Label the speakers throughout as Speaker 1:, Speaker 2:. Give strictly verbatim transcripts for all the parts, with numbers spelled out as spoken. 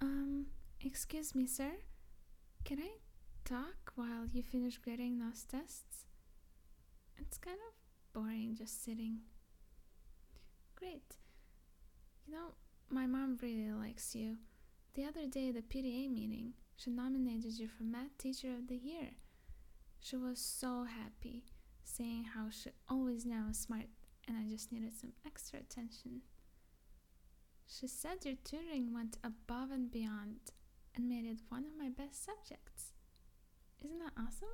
Speaker 1: Um, excuse me, sir. Can I talk while you finish grading those tests? It's kind of boring just sitting. Great. You know, my mom really likes you. The other day at the P T A meeting, she nominated you for Math Teacher of the Year. She was so happy, saying how she always knew I was smart and I just needed some extra attention. She said your tutoring went above and beyond and made it one of my best subjects. Isn't that awesome?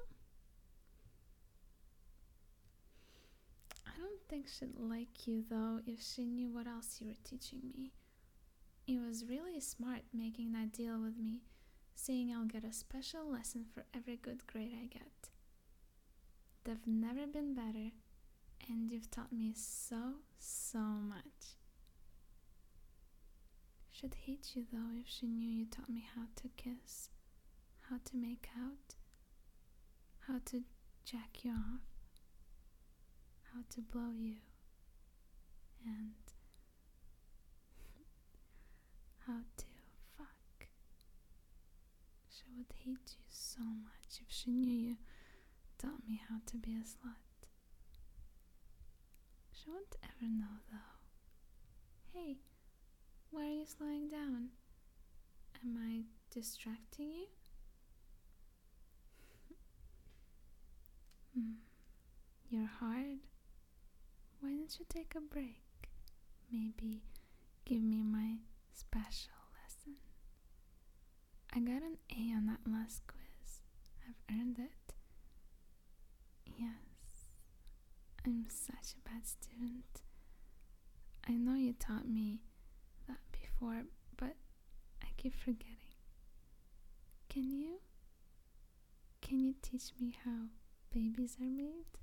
Speaker 1: I don't think she'd like you though if she knew what else you were teaching me. It was really smart making that deal with me, saying I'll get a special lesson for every good grade I get. They've never been better, and you've taught me so, so much. She'd hate you though if she knew you taught me how to kiss, how to make out, how to jack you off, how to blow you, and how to fuck. She would hate you so much if she knew you taught me how to be a slut. She won't ever know though. Hey, why are you slowing down? Am I distracting you? Hmm. You're hard. Why don't you take a break? Maybe give me my special lesson. I got an A on that last quiz. I've earned it. Yes, I'm such a bad student. I know you taught me that before, but I keep forgetting. Can you? Can you teach me how babies are made?